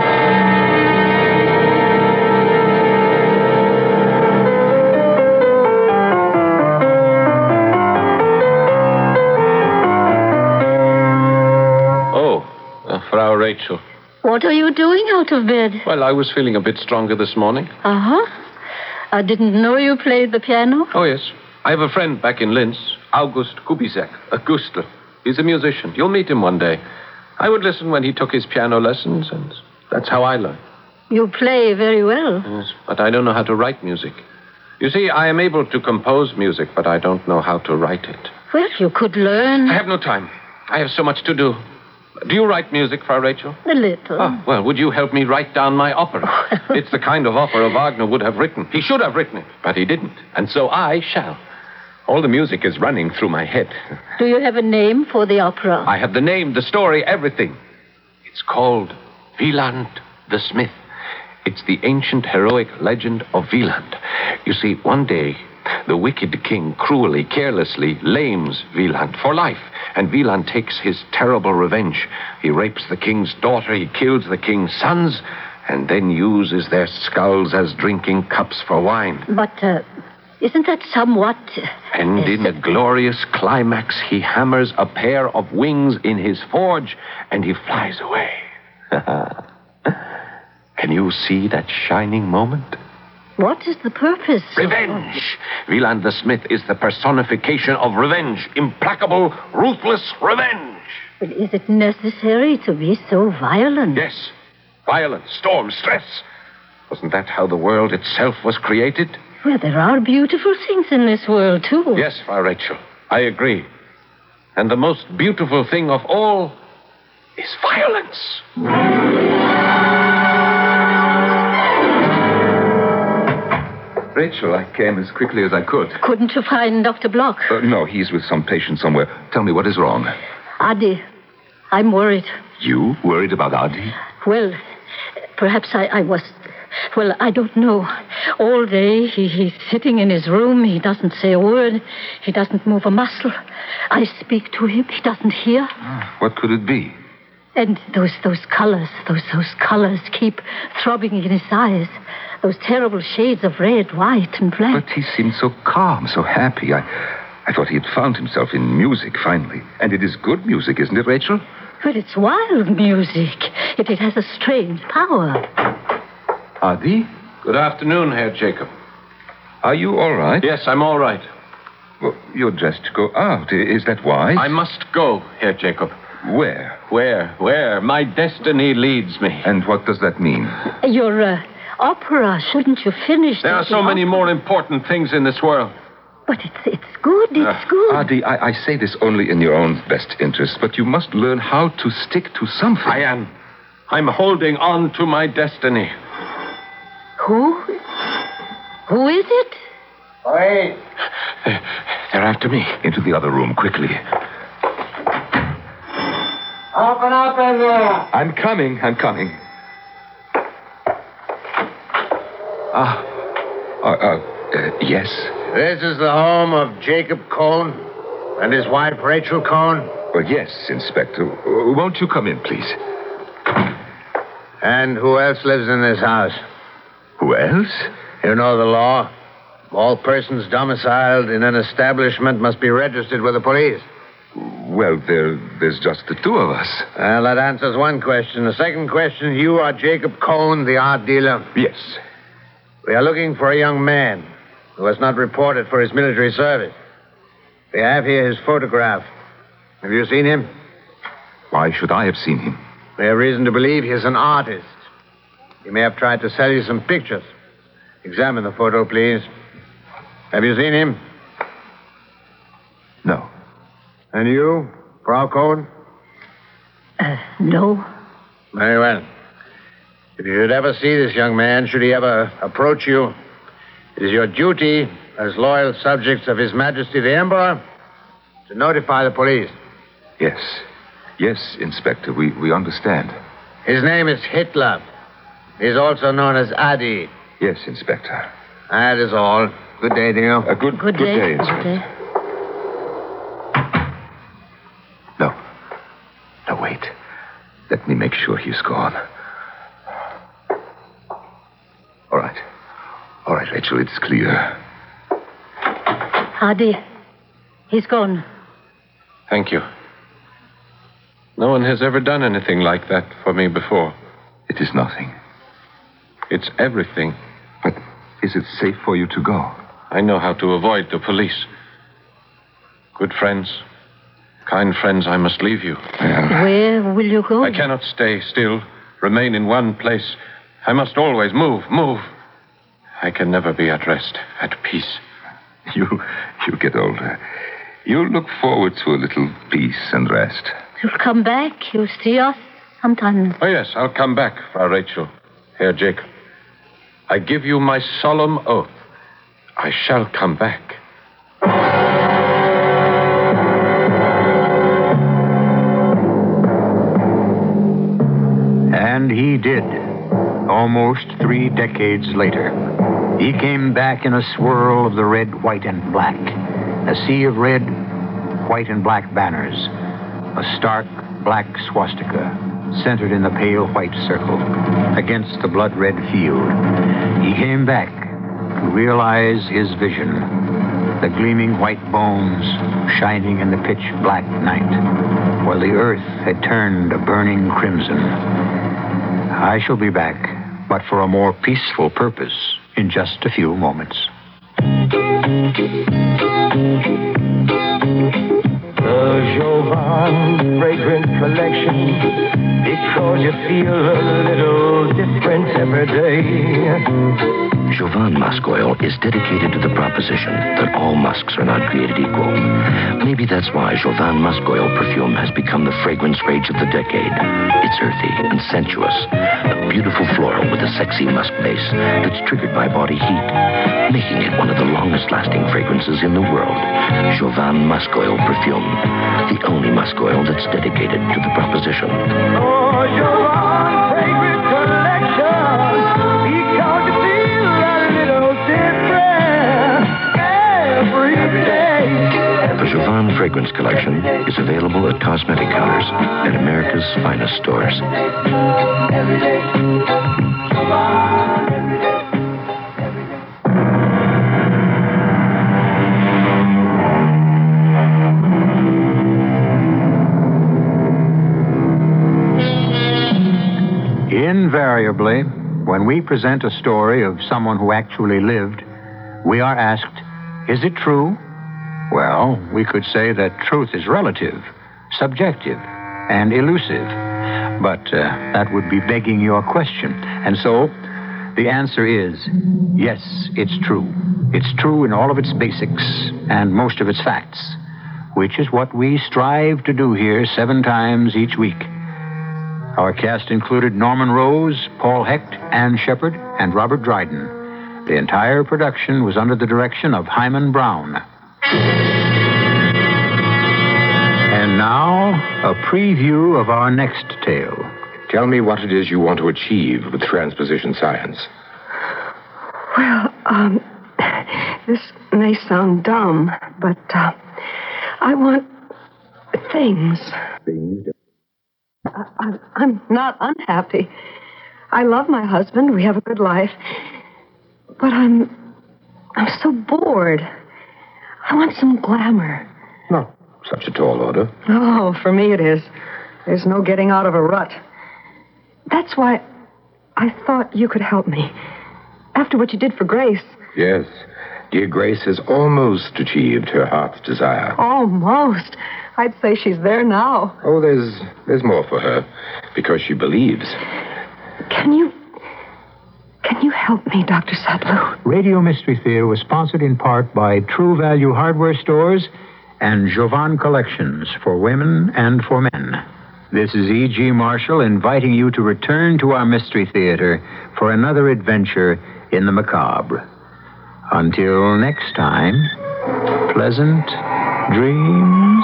Frau Rachel. What are you doing out of bed? Well, I was feeling a bit stronger this morning. Uh-huh. I didn't know you played the piano. Oh, yes. I have a friend back in Linz, August Kubizek, a Gustl. He's a musician. You'll meet him one day. I would listen when he took his piano lessons, and that's how I learned. You play very well. Yes, but I don't know how to write music. You see, I am able to compose music, but I don't know how to write it. Well, you could learn. I have no time. I have so much to do. Do you write music, Frau Rachel? A little. Oh, well, would you help me write down my opera? It's the kind of opera Wagner would have written. He should have written it, but he didn't. And so I shall. All the music is running through my head. Do you have a name for the opera? I have the name, the story, everything. It's called Wieland the Smith. It's the ancient heroic legend of Wieland. You see, one day, the wicked king cruelly, carelessly lames Wieland for life. And Wieland takes his terrible revenge. He rapes the king's daughter, he kills the king's sons, and then uses their skulls as drinking cups for wine. But, uh, isn't that somewhat... Uh, and in a glorious climax, he hammers a pair of wings in his forge, and he flies away. Can you see that shining moment? What is the purpose? Revenge! Wieland the Smith is the personification of revenge. Implacable, ruthless revenge. But is it necessary to be so violent? Yes. Violence, storm, stress. Wasn't that how the world itself was created? Well, there are beautiful things in this world, too. Yes, Frau Rachel. I agree. And the most beautiful thing of all is violence. Rachel, I came as quickly as I could. Couldn't you find Doctor Block? Uh, no, he's with some patient somewhere. Tell me, what is wrong? Adi, I'm worried. You? Worried about Adi? Well, perhaps I, I was... Well, I don't know. All day, he, he's sitting in his room. He doesn't say a word. He doesn't move a muscle. I speak to him. He doesn't hear. Ah, what could it be? And those those colors, those those colors keep throbbing in his eyes. Those terrible shades of red, white, and black. But he seemed so calm, so happy. I, I thought he had found himself in music, finally. And it is good music, isn't it, Rachel? But it's wild music. It, it has a strange power. Adi? Good afternoon, Herr Jacob. Are you all right? Yes, I'm all right. Well, you're dressed to go out. I- Is that wise? I must go, Herr Jacob. Where? Where? Where? My destiny leads me. And what does that mean? Your uh, opera, shouldn't you finish There are that so many opera? more important things in this world. But it's, it's good, it's Uh, good. Adi, I, I say this only in your own best interest, but you must learn how to stick to something. I am. I'm holding on to my destiny. Who? Who is it? Oi. They're after me. Into the other room, quickly. Open up in there. I'm coming, I'm coming. Ah. Uh, uh, uh, yes. This is the home of Jacob Cohn and his wife, Rachel Cohn. Well, yes, Inspector. Uh, Won't you come in, please? And who else lives in this house? Who else? You know the law. All persons domiciled in an establishment must be registered with the police. Well, there, there's just the two of us. Well, that answers one question. The second question, you are Jacob Cohn, the art dealer? Yes. We are looking for a young man who has not reported for his military service. We have here his photograph. Have you seen him? Why should I have seen him? We have reason to believe he is an artist. He may have tried to sell you some pictures. Examine the photo, please. Have you seen him? No. And you, Frau Cohn? Uh, no. Very well. If you should ever see this young man, should he ever approach you, it is your duty, as loyal subjects of His Majesty the Emperor, to notify the police. Yes. Yes, Inspector, we, we understand. His name is Hitler. He is also known as Adi. Yes, Inspector. That is all. Good day to you. A good, Good, good day. day, Good Inspector. day. No. No, wait. Let me make sure he's gone. All right. All right, Rachel, it's clear. Adi, he's gone. Thank you. No one has ever done anything like that for me before. It is nothing. It's everything. But is it safe for you to go? I know how to avoid the police. Good friends, kind friends, I must leave you. Where will you go? I cannot stay still, remain in one place. I must always move, move. I can never be at rest, at peace. You, you get older. You'll look forward to a little peace and rest. You'll come back. You'll see us sometime. Oh, yes, I'll come back, Frau Rachel, Herr Jacob. I give you my solemn oath. I shall come back. And he did, almost three decades later. He came back in a swirl of the red, white, and black. A sea of red, white, and black banners. A stark black swastika centered in the pale white circle against the blood-red field. He came back to realize his vision. The gleaming white bones shining in the pitch-black night, while the earth had turned a burning crimson. I shall be back, but for a more peaceful purpose in just a few moments. The Jovan Fragrant Collection, because you feel a little different every day. Jovan Musk Oil is dedicated to the proposition that all musks are not created equal. Maybe that's why Jovan Musk Oil perfume has become the fragrance rage of the decade. It's earthy and sensuous, a beautiful floral with a sexy musk base that's triggered by body heat, making it one of the longest-lasting fragrances in the world. Jovan Musk Oil perfume, the only musk oil that's dedicated to the proposition. Oh, Jovan Fragrant Collection, because you feel a little different every day. The Jovan Fragrance Collection is available at cosmetic counters at America's finest stores. Every day. Jovan, every day. Invariably, when we present a story of someone who actually lived, we are asked, is it true? Well, we could say that truth is relative, subjective, and elusive. But uh, that would be begging your question. And so, the answer is yes, it's true. It's true in all of its basics and most of its facts, which is what we strive to do here seven times each week. Our cast included Norman Rose, Paul Hecht, Ann Shepard, and Robert Dryden. The entire production was under the direction of Hyman Brown. And now, a preview of our next tale. Tell me what it is you want to achieve with transposition science. Well, um, this may sound dumb, but uh, I want things. Things? I, I, I'm not unhappy. I love my husband. We have a good life. But I'm, I'm so bored. I want some glamour. No, such a tall order. Oh, for me it is. There's no getting out of a rut. That's why I thought you could help me. After what you did for Grace. Yes. Dear Grace has almost achieved her heart's desire. Almost. I'd say she's there now. Oh, there's there's more for her. Because she believes. Can you... Can you help me, Doctor Sadler? Radio Mystery Theater was sponsored in part by True Value Hardware Stores and Jovan Collections for women and for men. This is E G. Marshall inviting you to return to our Mystery Theater for another adventure in the macabre. Until next time, pleasant dreams.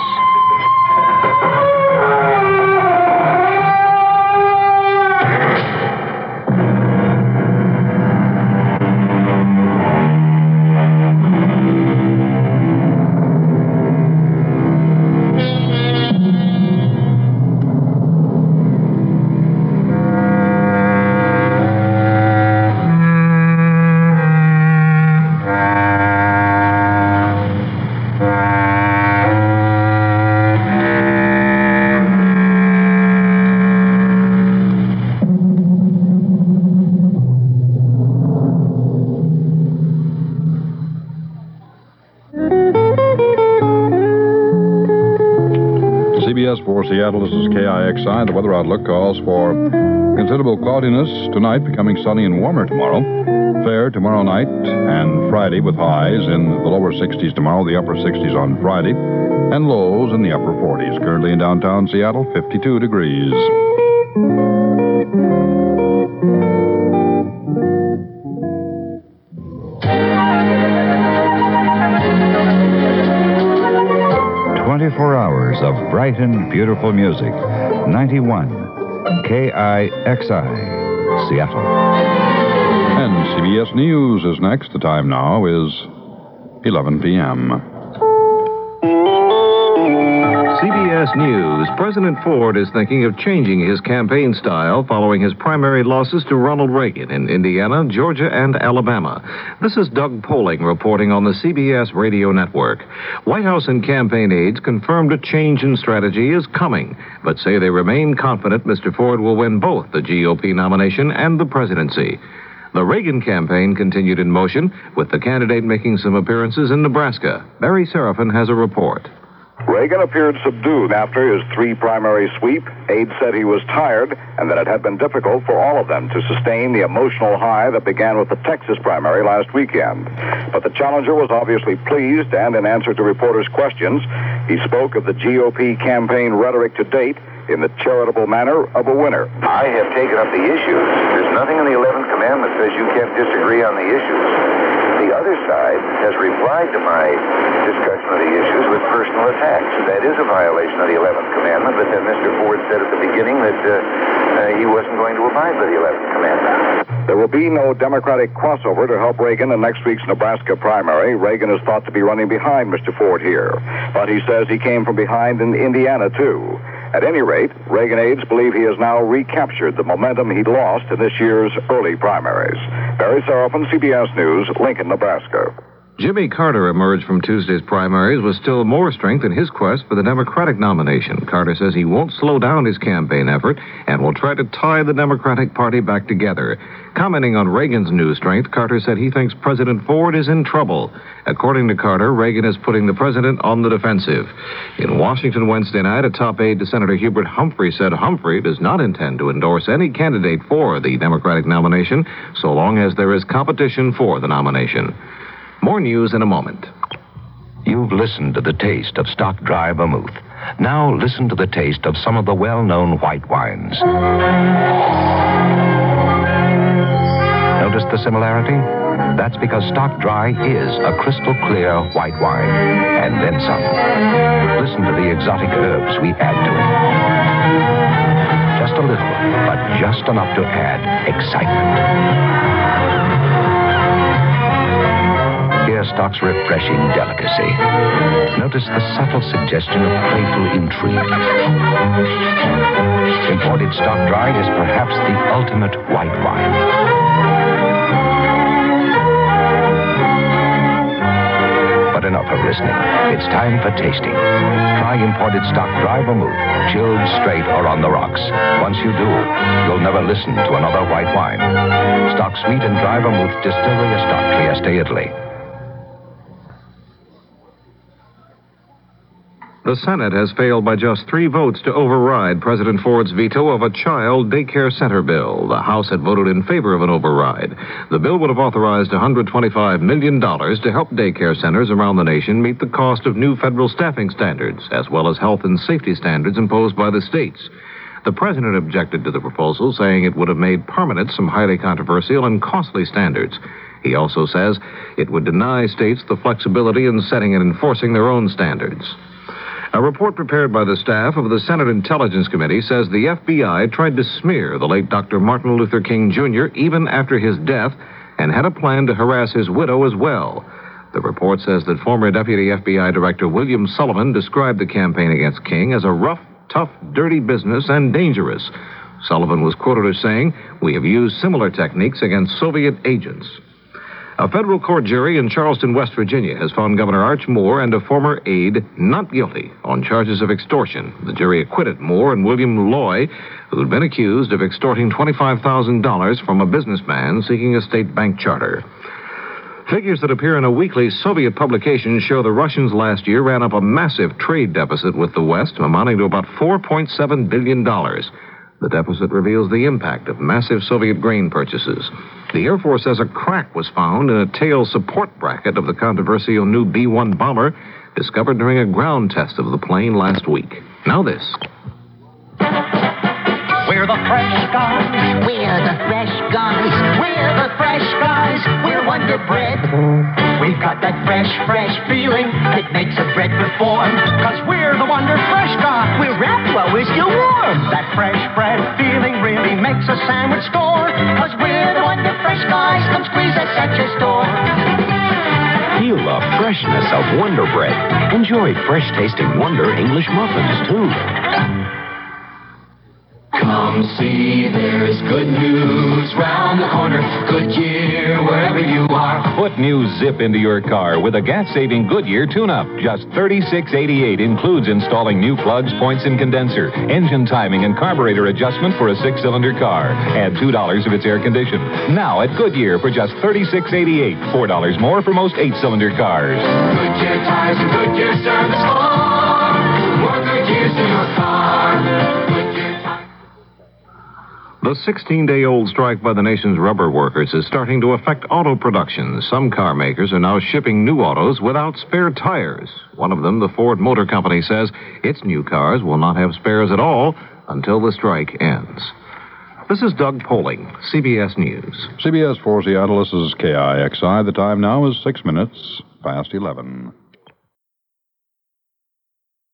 For Seattle, this is K I X I. The weather outlook calls for considerable cloudiness tonight, becoming sunny and warmer tomorrow. Fair tomorrow night and Friday with highs in the lower sixties tomorrow, the upper sixties on Friday, and lows in the upper forties. Currently in downtown Seattle, fifty-two degrees. twenty-four hours of bright and beautiful music. ninety-one K I X I, Seattle. And C B S News is next. The time now is eleven p.m. C B S News. President Ford is thinking of changing his campaign style following his primary losses to Ronald Reagan in Indiana, Georgia, and Alabama. This is Doug Poling reporting on the C B S radio network. White House and campaign aides confirmed a change in strategy is coming, but say they remain confident Mister Ford will win both the G O P nomination and the presidency. The Reagan campaign continued in motion, with the candidate making some appearances in Nebraska. Barry Seraphin has a report. Reagan appeared subdued after his three-primary sweep. Aides said he was tired and that it had been difficult for all of them to sustain the emotional high that began with the Texas primary last weekend. But the challenger was obviously pleased, and in answer to reporters' questions, he spoke of the G O P campaign rhetoric to date in the charitable manner of a winner. I have taken up the issues. There's nothing in the eleventh Commandment that says you can't disagree on the issues. The other side has replied to my discussion of the issues with personal attacks. That is a violation of the eleventh Commandment, but then Mister Ford said at the beginning that uh, uh, he wasn't going to abide by the eleventh Commandment. There will be no Democratic crossover to help Reagan in next week's Nebraska primary. Reagan is thought to be running behind Mister Ford here, but he says he came from behind in Indiana, too. At any rate, Reagan aides believe he has now recaptured the momentum he'd lost in this year's early primaries. Barry Seraphin, C B S News, Lincoln, Nebraska. Jimmy Carter emerged from Tuesday's primaries with still more strength in his quest for the Democratic nomination. Carter says he won't slow down his campaign effort and will try to tie the Democratic Party back together. Commenting on Reagan's new strength, Carter said he thinks President Ford is in trouble. According to Carter, Reagan is putting the president on the defensive. In Washington Wednesday night, a top aide to Senator Hubert Humphrey said Humphrey does not intend to endorse any candidate for the Democratic nomination so long as there is competition for the nomination. More news in a moment. You've listened to the taste of stock dry vermouth. Now listen to the taste of some of the well-known white wines. Notice the similarity? That's because stock dry is a crystal clear white wine, and then some. Listen to the exotic herbs we add to it. Just a little, but just enough to add excitement. Hear stock's refreshing delicacy. Notice the subtle suggestion of playful intrigue. Imported stock dry is perhaps the ultimate white wine. But enough of listening. It's time for tasting. Try imported stock dry vermouth, chilled, straight, or on the rocks. Once you do, you'll never listen to another white wine. Stock sweet and dry vermouth, Distillery of Stock, Trieste, Italy. The Senate has failed by just three votes to override President Ford's veto of a child daycare center bill. The House had voted in favor of an override. The bill would have authorized one hundred twenty-five million dollars to help daycare centers around the nation meet the cost of new federal staffing standards, as well as health and safety standards imposed by the states. The president objected to the proposal, saying it would have made permanent some highly controversial and costly standards. He also says it would deny states the flexibility in setting and enforcing their own standards. A report prepared by the staff of the Senate Intelligence Committee says the F B I tried to smear the late Doctor Martin Luther King Junior even after his death and had a plan to harass his widow as well. The report says that former Deputy F B I Director William Sullivan described the campaign against King as a rough, tough, dirty business and dangerous. Sullivan was quoted as saying, "We have used similar techniques against Soviet agents." A federal court jury in Charleston, West Virginia, has found Governor Arch Moore and a former aide not guilty on charges of extortion. The jury acquitted Moore and William Loy, who had been accused of extorting twenty-five thousand dollars from a businessman seeking a state bank charter. Figures that appear in a weekly Soviet publication show the Russians last year ran up a massive trade deficit with the West, amounting to about four point seven billion dollars. The deficit reveals the impact of massive Soviet grain purchases. The Air Force says a crack was found in a tail support bracket of the controversial new B one bomber discovered during a ground test of the plane last week. Now this. We're the fresh guys. We're the fresh guys. We're the fresh guys. We're Wonder Bread. We've got that fresh, fresh feeling that makes a bread perform. Cause we're the Wonder Fresh guys. We're wrapped while we're still warm. That fresh bread feeling really makes a sandwich score. Cause we're the Wonder Fresh guys. Come squeeze us at your store. Feel the freshness of Wonder Bread. Enjoy fresh-tasting Wonder English muffins, too. Come see, there's good news round the corner. Goodyear, wherever you are. Put new zip into your car with a gas-saving Goodyear tune-up. Just thirty-six eighty-eight includes installing new plugs, points, and condenser, engine timing, and carburetor adjustment for a six-cylinder car. Add two dollars if it's air-conditioned. Now at Goodyear for just thirty-six eighty-eight. four dollars more for most eight-cylinder cars. Goodyear tires and Goodyear service for more Goodyears in your car. The sixteen-day-old strike by the nation's rubber workers is starting to affect auto production. Some car makers are now shipping new autos without spare tires. One of them, the Ford Motor Company, says its new cars will not have spares at all until the strike ends. This is Doug Poling, C B S News. C B S for Seattle, this is K I X I. The time now is six minutes past eleven.